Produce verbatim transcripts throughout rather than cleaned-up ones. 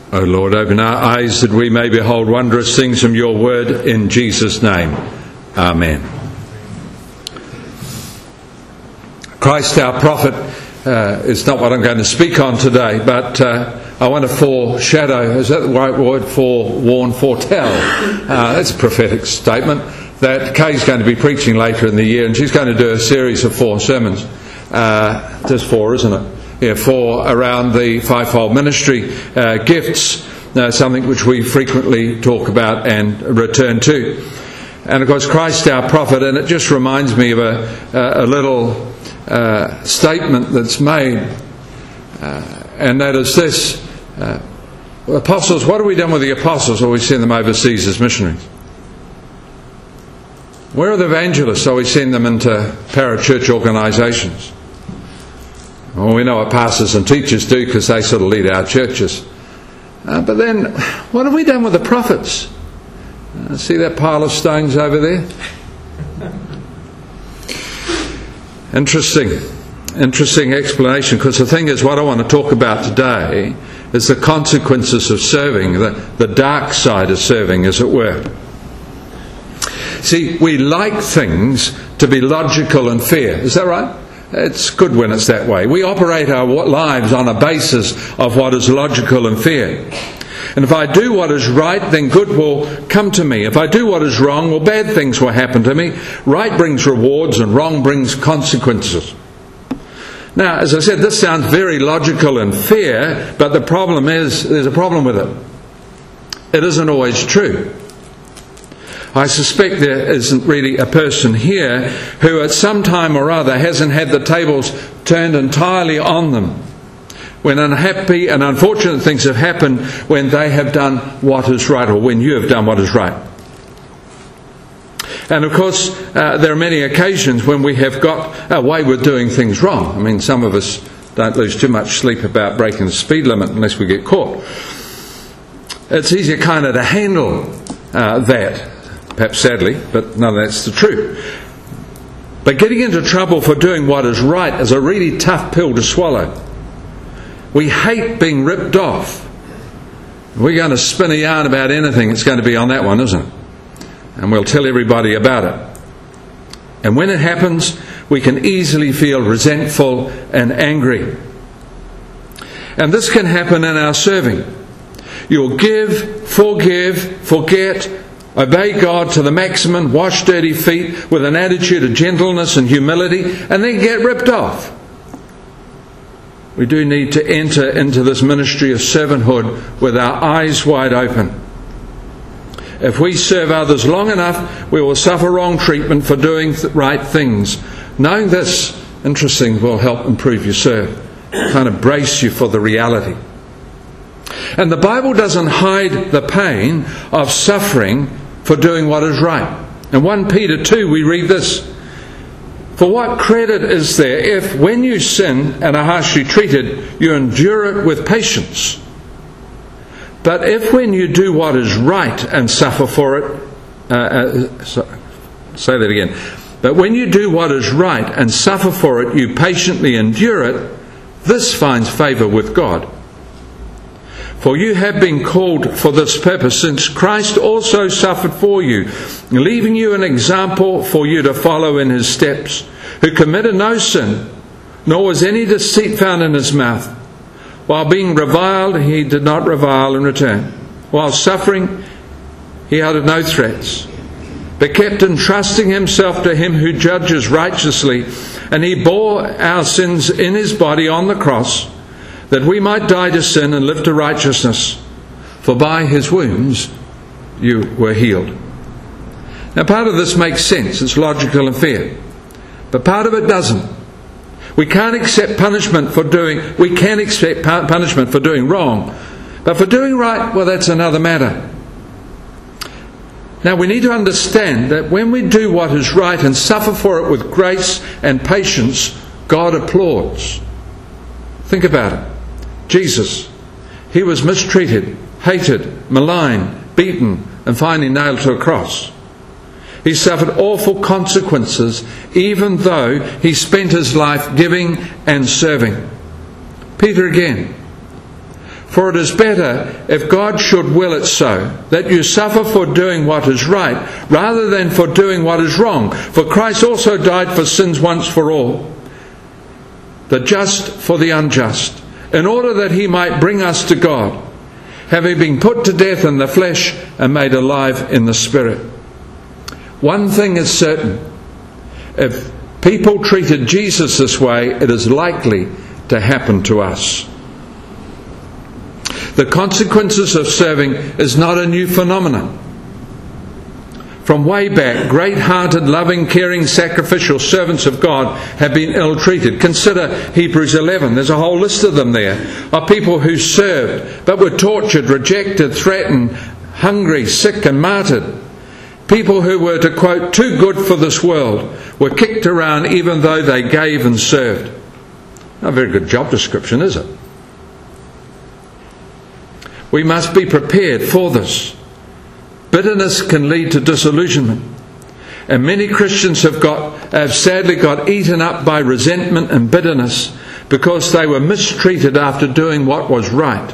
O Lord, open our eyes that we may behold wondrous things from your word, in Jesus' name. Amen. Christ our prophet uh, is not what I'm going to speak on today, but uh, I want to foreshadow, is that the right word, forewarn, foretell? Uh, that's a prophetic statement that Kay's going to be preaching later in the year, and she's going to do a series of four sermons. Uh, there's four, isn't it? Yeah, four around the fivefold ministry uh, gifts, uh, something which we frequently talk about and return to. And of course, Christ our prophet, and it just reminds me of a, a little uh, statement that's made, uh, and that is this. Uh, apostles, what have we done with the apostles? Or we send them overseas as missionaries? Where are the evangelists? Or we send them into parachurch organisations? Well, we know what pastors and teachers do because they sort of lead our churches. Uh, but then, what have we done with the prophets? Uh, see that pile of stones over there? Interesting. Interesting explanation, because the thing is, what I want to talk about today is the consequences of serving, the, the dark side of serving, as it were. See, we like things to be logical and fair. Is that right? It's good when it's that way. We operate our lives on a basis of what is logical and fair. And if I do what is right, then good will come to me. If I do what is wrong, well, bad things will happen to me. Right brings rewards and wrong brings consequences. Now, as I said, this sounds very logical and fair, but the problem is, there's a problem with it. It isn't always true. I suspect there isn't really a person here who at some time or other hasn't had the tables turned entirely on them when unhappy and unfortunate things have happened when they have done what is right, or when you have done what is right. And of course, uh, there are many occasions when we have got away with doing things wrong. I mean, some of us don't lose too much sleep about breaking the speed limit unless we get caught. It's easier kind of to handle uh, that. Perhaps sadly, but none of that's the truth. But getting into trouble for doing what is right is a really tough pill to swallow. We hate being ripped off. If we're going to spin a yarn about anything, it's going to be on that one, isn't it? And we'll tell everybody about it. And when it happens, we can easily feel resentful and angry. And this can happen in our serving. You'll give, forgive, forget, obey God to the maximum, wash dirty feet with an attitude of gentleness and humility, and then get ripped off. We do need to enter into this ministry of servanthood with our eyes wide open. If we serve others long enough, we will suffer wrong treatment for doing the right things. Knowing this, interesting, will help improve your serve, kind of brace you for the reality. And the Bible doesn't hide the pain of suffering for doing what is right. In First Peter two we read this: "For what credit is there if, when you sin and are harshly treated, you endure it with patience? But if when you do what is right and suffer for it..." Uh, uh, so, say that again. "But when you do what is right and suffer for it, you patiently endure it, this finds favour with God. For you have been called for this purpose, since Christ also suffered for you, leaving you an example for you to follow in his steps, who committed no sin, nor was any deceit found in his mouth. While being reviled, he did not revile in return. While suffering, he uttered no threats, but kept entrusting himself to him who judges righteously, and he bore our sins in his body on the cross, that we might die to sin and live to righteousness. For by his wounds you were healed." Now, part of this makes sense. It's logical and fair. But part of it doesn't. We can't accept punishment for doing... We can accept punishment for doing wrong. But for doing right, well, that's another matter. Now, we need to understand that when we do what is right and suffer for it with grace and patience, God applauds. Think about it. Jesus, he was mistreated, hated, maligned, beaten, and finally nailed to a cross. He suffered awful consequences, even though he spent his life giving and serving. Peter again. For it is better, if God should will it so, that you suffer for doing what is right, rather than for doing what is wrong. For Christ also died for sins once for all, the just for the unjust, in order that he might bring us to God, having been put to death in the flesh and made alive in the spirit. One thing is certain: if people treated Jesus this way, it is likely to happen to us. The consequences of serving is not a new phenomenon. From way back, great-hearted, loving, caring, sacrificial servants of God have been ill-treated. Consider Hebrews eleven. There's a whole list of them there, of people who served but were tortured, rejected, threatened, hungry, sick and martyred. People who were, to quote, too good for this world, were kicked around even though they gave and served. Not a very good job description, is it? We must be prepared for this. Bitterness can lead to disillusionment. And many Christians have got have sadly got eaten up by resentment and bitterness because they were mistreated after doing what was right.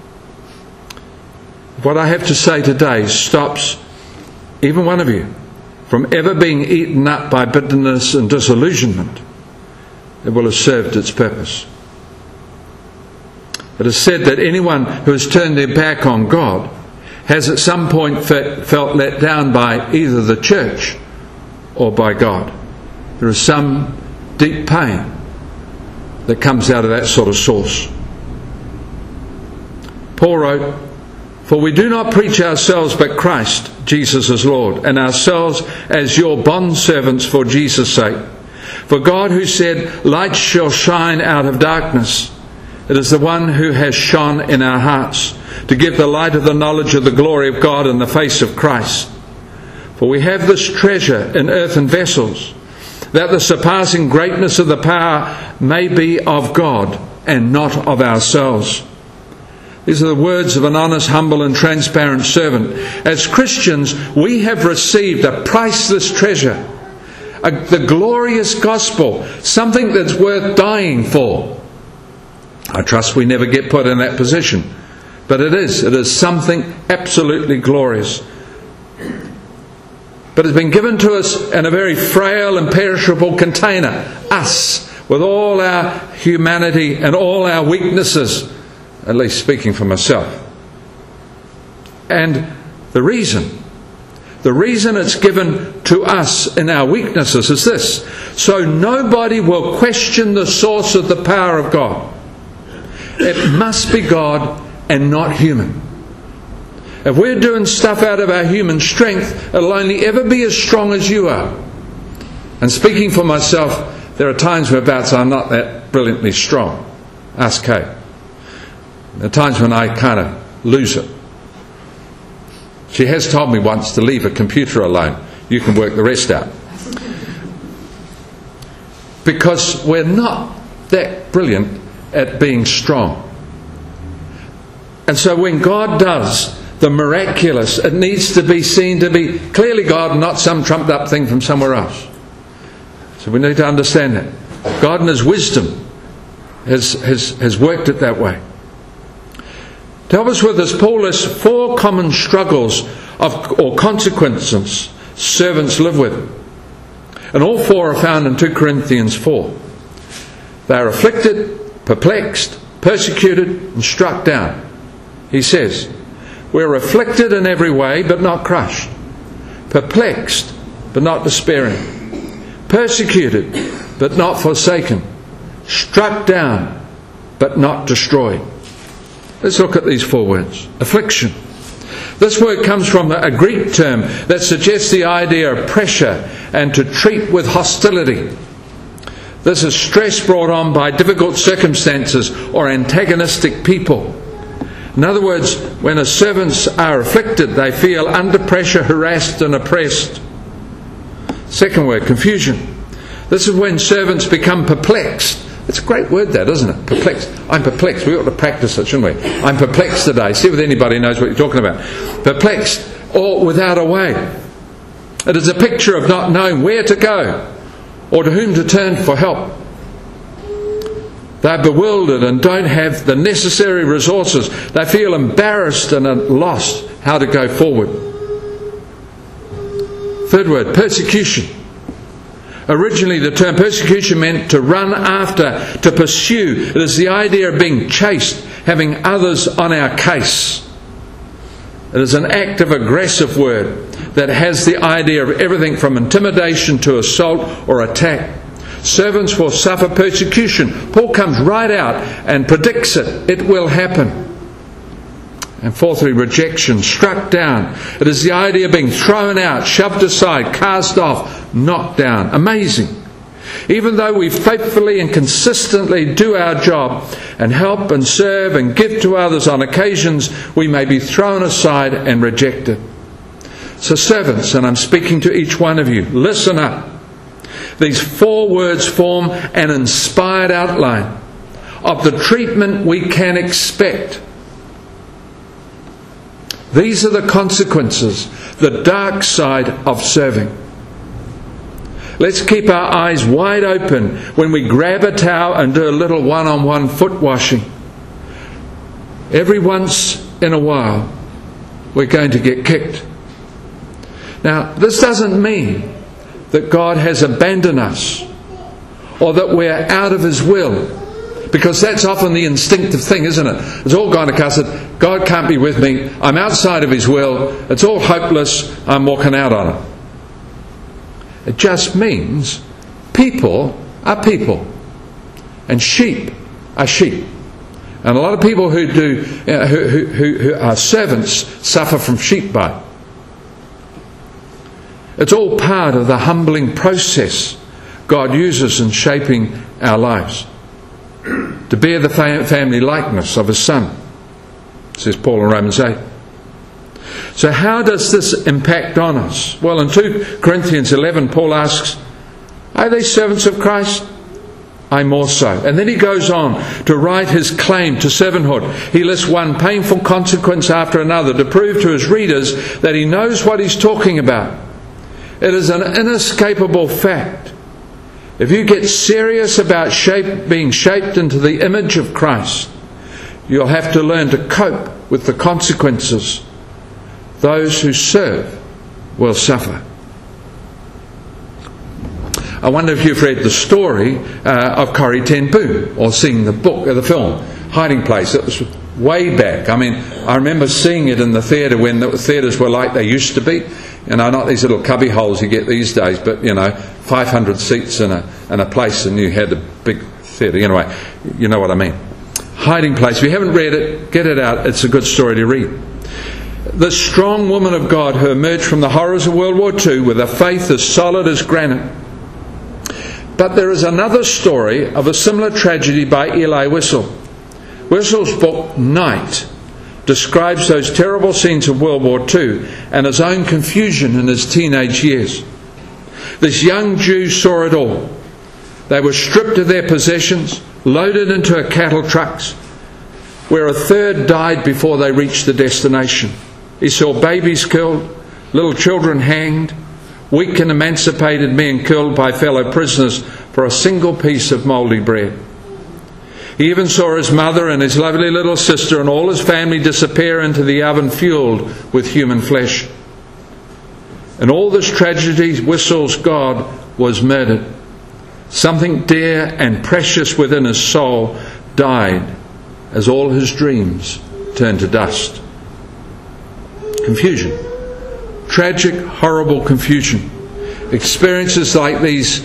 What I have to say today stops even one of you from ever being eaten up by bitterness and disillusionment. It will have served its purpose. It is said that anyone who has turned their back on God has at some point felt let down by either the church or by God. There is some deep pain that comes out of that sort of source. Paul wrote, "For we do not preach ourselves but Christ, Jesus as Lord, and ourselves as your bondservants for Jesus' sake. For God, who said, 'Light shall shine out of darkness,' it is the one who has shone in our hearts, to give the light of the knowledge of the glory of God in the face of Christ. For we have this treasure in earthen vessels, that the surpassing greatness of the power may be of God and not of ourselves." These are the words of an honest, humble and transparent servant. As Christians, we have received a priceless treasure, a, the glorious gospel, something that's worth dying for. I trust we never get put in that position. But it is. It is something absolutely glorious. But it's been given to us in a very frail and perishable container. Us, with all our humanity and all our weaknesses. At least speaking for myself. And the reason, the reason it's given to us in our weaknesses is this: so nobody will question the source of the power of God. It must be God and not human. If we're doing stuff out of our human strength, it'll only ever be as strong as you are. And speaking for myself, there are times whereabouts I'm not that brilliantly strong. Ask Kay. There are times when I kind of lose it. She has told me once to leave a computer alone. You can work the rest out. Because we're not that brilliant at being strong. And so when God does the miraculous, it needs to be seen to be clearly God, not some trumped up thing from somewhere else. So we need to understand that. God in His wisdom has, has, has worked it that way. To help us with this, Paul lists four common struggles of, or consequences servants live with. And all four are found in two Corinthians four. They are afflicted, perplexed, persecuted and struck down. He says, we're afflicted in every way but not crushed, perplexed but not despairing, persecuted but not forsaken, struck down but not destroyed. Let's look at these four words. Affliction. This word comes from a Greek term that suggests the idea of pressure and to treat with hostility. This is stress brought on by difficult circumstances or antagonistic people. In other words, when as servants are afflicted, they feel under pressure, harassed and oppressed. Second word, confusion. This is when servants become perplexed. It's a great word that, isn't it? Perplexed. I'm perplexed. We ought to practice it, shouldn't we? I'm perplexed today. See if anybody knows what you're talking about. Perplexed or without a way. It is a picture of not knowing where to go or to whom to turn for help. They're bewildered and don't have the necessary resources. They feel embarrassed and are lost how to go forward. Third word, persecution. Originally the term persecution meant to run after, to pursue. It is the idea of being chased, having others on our case. It is an active, aggressive word that has the idea of everything from intimidation to assault or attack. Servants will suffer persecution. Paul comes right out and predicts it. It will happen. And fourthly, rejection, struck down. It is the idea of being thrown out, shoved aside, cast off, knocked down. Amazing. Even though we faithfully and consistently do our job and help and serve and give to others on occasions, we may be thrown aside and rejected. So servants, and I'm speaking to each one of you, listen up. These four words form an inspired outline of the treatment we can expect. These are the consequences, the dark side of serving. Let's keep our eyes wide open when we grab a towel and do a little one-on-one foot washing. Every once in a while, we're going to get kicked. Now, this doesn't mean that God has abandoned us or that we're out of His will, because that's often the instinctive thing, isn't it? It's all gone to cuss it. God can't be with me. I'm outside of His will. It's all hopeless. I'm walking out on it. It just means people are people and sheep are sheep. And a lot of people who do uh, who, who, who are servants suffer from sheep bite. It's all part of the humbling process God uses in shaping our lives to bear the family likeness of His Son, says Paul in Romans eight. So how does this impact on us? Well, in two Corinthians eleven, Paul asks, are they servants of Christ? I more so. And then he goes on to write his claim to servanthood. He lists one painful consequence after another to prove to his readers that he knows what he's talking about. It is an inescapable fact. If you get serious about shape, being shaped into the image of Christ, you'll have to learn to cope with the consequences. Those who serve will suffer. I wonder if you've read the story uh, of Corrie ten Boom, or seen the book or the film Hiding Place. It was way back. I mean, I remember seeing it in the theatre when the theatres were like they used to be. You know, not these little cubby holes you get these days, but, you know, five hundred seats in a, in a place, and you had a big theatre. Anyway, you know what I mean. Hiding Place. If you haven't read it, get it out. It's a good story to read. The strong woman of God who emerged from the horrors of World War Two with a faith as solid as granite. But there is another story of a similar tragedy by Elie Wiesel. Wiesel's book, Night, describes those terrible scenes of World War Two and his own confusion in his teenage years. This young Jew saw it all. They were stripped of their possessions, loaded into a cattle trucks, where a third died before they reached the destination. He saw babies killed, little children hanged, weak and emancipated men killed by fellow prisoners for a single piece of mouldy bread. He even saw his mother and his lovely little sister and all his family disappear into the oven fueled with human flesh. In all this tragedy, Wiesel's God was murdered. Something dear and precious within his soul died as all his dreams turned to dust. Confusion. Tragic, horrible confusion. Experiences like these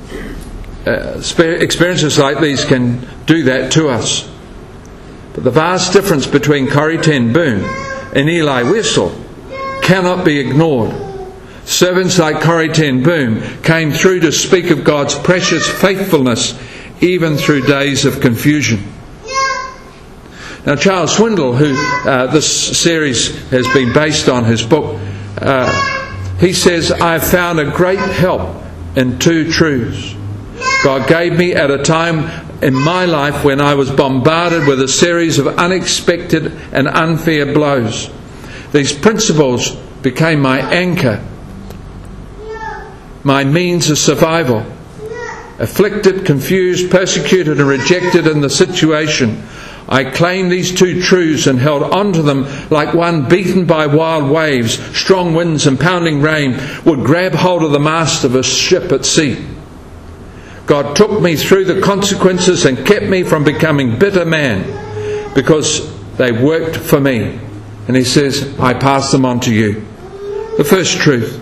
uh, experiences like these can do that to us. But the vast difference between Corrie ten Boom and Elie Wiesel cannot be ignored. Servants like Corrie ten Boom came through to speak of God's precious faithfulness even through days of confusion. Now, Charles Swindoll, who uh, this series has been based on, his book, uh, he says, I have found a great help in two truths. God gave me at a time in my life when I was bombarded with a series of unexpected and unfair blows. These principles became my anchor, my means of survival. afflicted, confused, persecuted and rejected in the situation, I claimed these two truths and held on to them like one beaten by wild waves. Strong winds and pounding rain would grab hold of the mast of a ship at sea. God took me through the consequences and kept me from becoming bitter man because they worked for me. And he says, I pass them on to you. The first truth: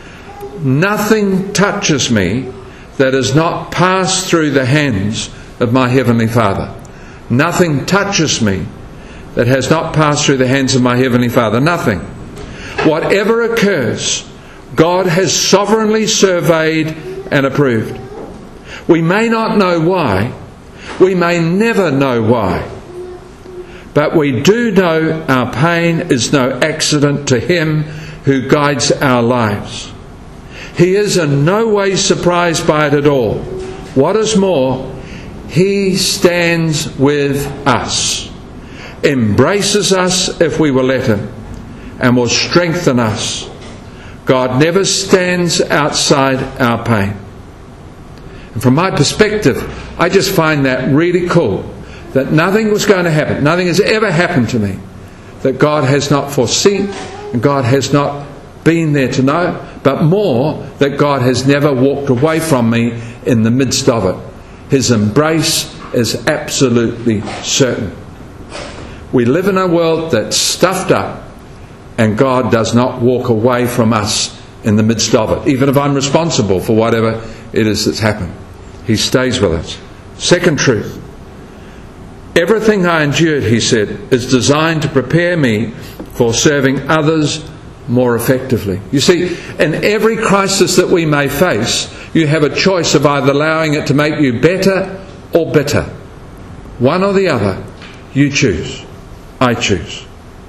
nothing touches me that is not passed through the hands of my Heavenly Father. Nothing touches me that has not passed through the hands of my Heavenly Father. Nothing. Whatever occurs, God has sovereignly surveyed and approved. We may not know why. We may never know why. But we do know our pain is no accident to Him who guides our lives. He is in no way surprised by it at all. What is more, He stands with us, embraces us if we will let Him, and will strengthen us. God never stands outside our pain. And from my perspective, I just find that really cool, that nothing was going to happen, nothing has ever happened to me that God has not foreseen and God has not been there to know, but more, that God has never walked away from me in the midst of it. His embrace is absolutely certain. We live in a world that's stuffed up, and God does not walk away from us in the midst of it, even if I'm responsible for whatever it is that's happened. He stays with us. Second truth: everything I endured, he said, is designed to prepare me for serving others more effectively. You see, in every crisis that we may face, you have a choice of either allowing it to make you better or bitter. One or the other. You choose. I choose.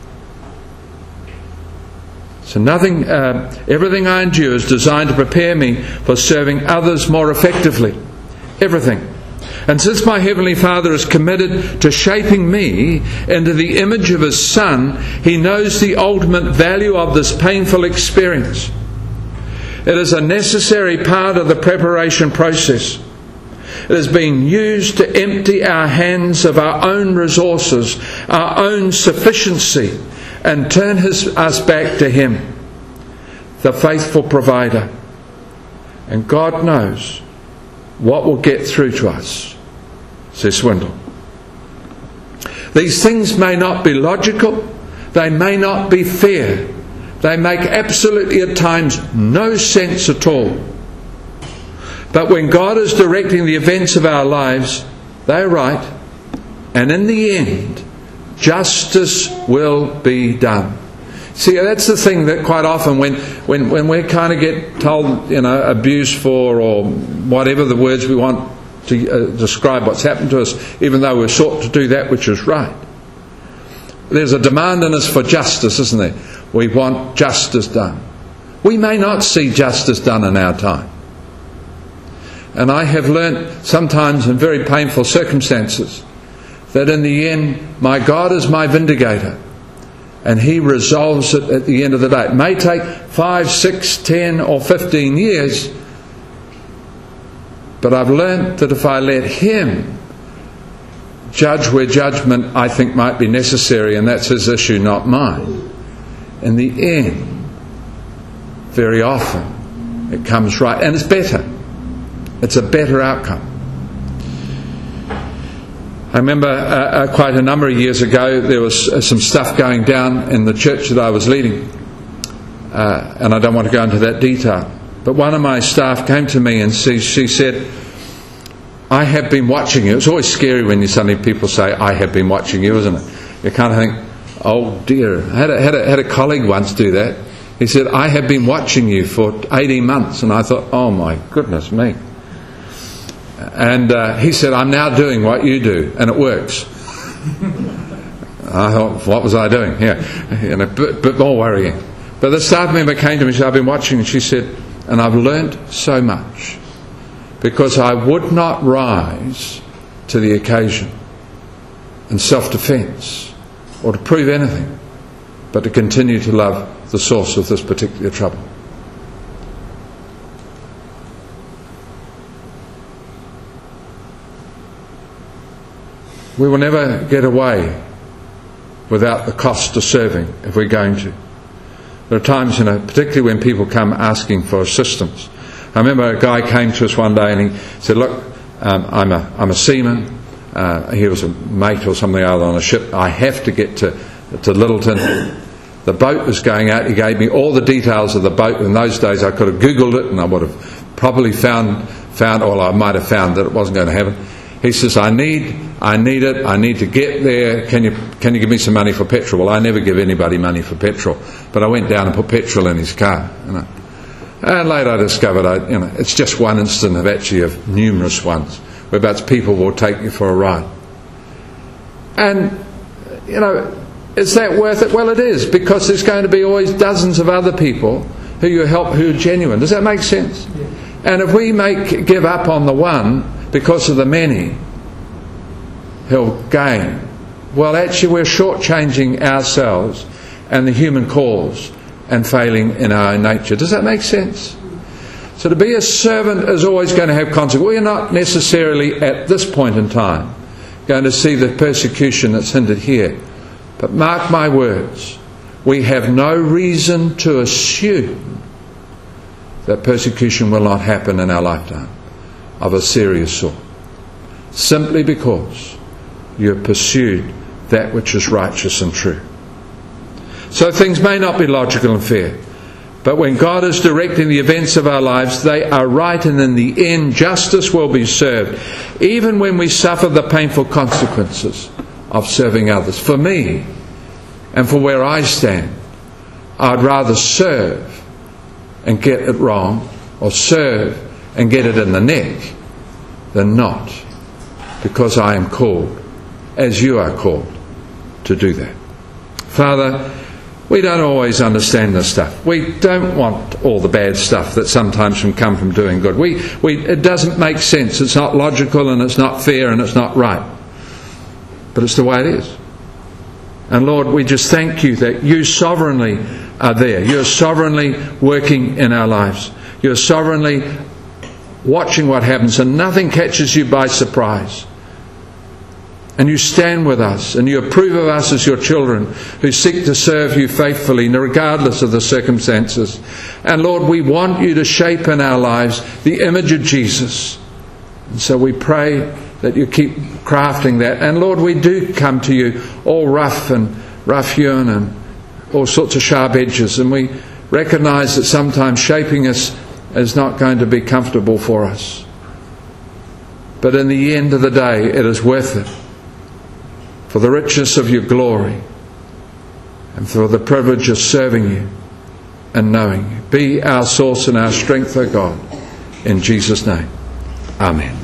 So nothing, uh, everything I endure is designed to prepare me for serving others more effectively. Everything. And since my Heavenly Father is committed to shaping me into the image of His Son, He knows the ultimate value of this painful experience. It is a necessary part of the preparation process. It is being used to empty our hands of our own resources, our own sufficiency, and turn his, us back to Him, the faithful provider. And God knows what will get through to us, says Swindoll. These things may not be logical, they may not be fair, they make absolutely at times no sense at all. But when God is directing the events of our lives, they're right, and in the end, justice will be done. See, that's the thing that quite often when, when, when we kind of get told, you know, abused for, or whatever the words we want to uh, describe what's happened to us, even though we're sought to do that which is right. There's a demand in us for justice, isn't there? We want justice done. We may not see justice done in our time. And I have learnt sometimes in very painful circumstances that in the end, my God is my vindicator. And He resolves it at the end of the day. It may take five, six, ten or fifteen years, but I've learnt that if I let Him judge where judgment I think might be necessary, and that's His issue, not mine, in the end, very often it comes right, and it's better. It's a better outcome. I remember uh, uh, quite a number of years ago there was uh, some stuff going down in the church that I was leading, uh, and I don't want to go into that detail, but one of my staff came to me and she, she said, I have been watching you. It's always scary when you suddenly people say, I have been watching you, isn't it? You kind of think, oh dear. I had a, had a, had a colleague once do that. He said, I have been watching you for eighteen months, and I thought, oh my goodness me. And uh, he said, I'm now doing what you do, and it works. I thought, what was I doing? Yeah, you know, a bit, bit more worrying. But the staff member came to me and said, I've been watching, and she said, and I've learnt so much, because I would not rise to the occasion in self-defence or to prove anything, but to continue to love the source of this particular trouble. We will never get away without the cost of serving if we're going to. There are times, you know, particularly when people come asking for assistance. I remember a guy came to us one day and he said, look, um, I'm a I'm a seaman. Uh, he was a mate or something other on a ship. I have to get to to Littleton. The boat was going out. He gave me all the details of the boat. In those days I could have Googled it and I would have probably found, found or I might have found that it wasn't going to happen. He says, I need I need it. I need to get there. Can you can you give me some money for petrol? Well, I never give anybody money for petrol. But I went down and put petrol in his car. You know. And later I discovered, I, you know, it's just one instance of actually of numerous ones whereabouts people will take you for a ride. And, you know, is that worth it? Well, it is, because there's going to be always dozens of other people who you help who are genuine. Does that make sense? Yeah. And if we make give up on the one because of the many who'll gain, well, actually we're shortchanging ourselves and the human cause and failing in our own nature. Does that make sense? So to be a servant is always going to have consequences. We're not necessarily at this point in time going to see the persecution that's hindered here. But mark my words, we have no reason to assume that persecution will not happen in our lifetime of a serious sort. Simply because you have pursued that which is righteous and true. So things may not be logical and fair, but when God is directing the events of our lives, they are right, and in the end justice will be served, even when we suffer the painful consequences of serving others. For me, and for where I stand, I'd rather serve and get it wrong, or serve and get it in the neck, than not, because I am called, as you are called, to do that. Father, we don't always understand this stuff. We don't want all the bad stuff that sometimes can come from doing good. We, we, it doesn't make sense. It's not logical, and it's not fair, and it's not right. But it's the way it is. And Lord, we just thank you that you sovereignly are there. You're sovereignly working in our lives. You're sovereignly watching what happens, and nothing catches you by surprise. And you stand with us, and you approve of us as your children who seek to serve you faithfully regardless of the circumstances. And Lord, we want you to shape in our lives the image of Jesus. And so we pray that you keep crafting that. And Lord, we do come to you all rough and rough-hewn and all sorts of sharp edges. And we recognise that sometimes shaping us is not going to be comfortable for us. But in the end of the day, it is worth it. For the richness of your glory and for the privilege of serving you and knowing you. Be our source and our strength, O God. In Jesus' name. Amen.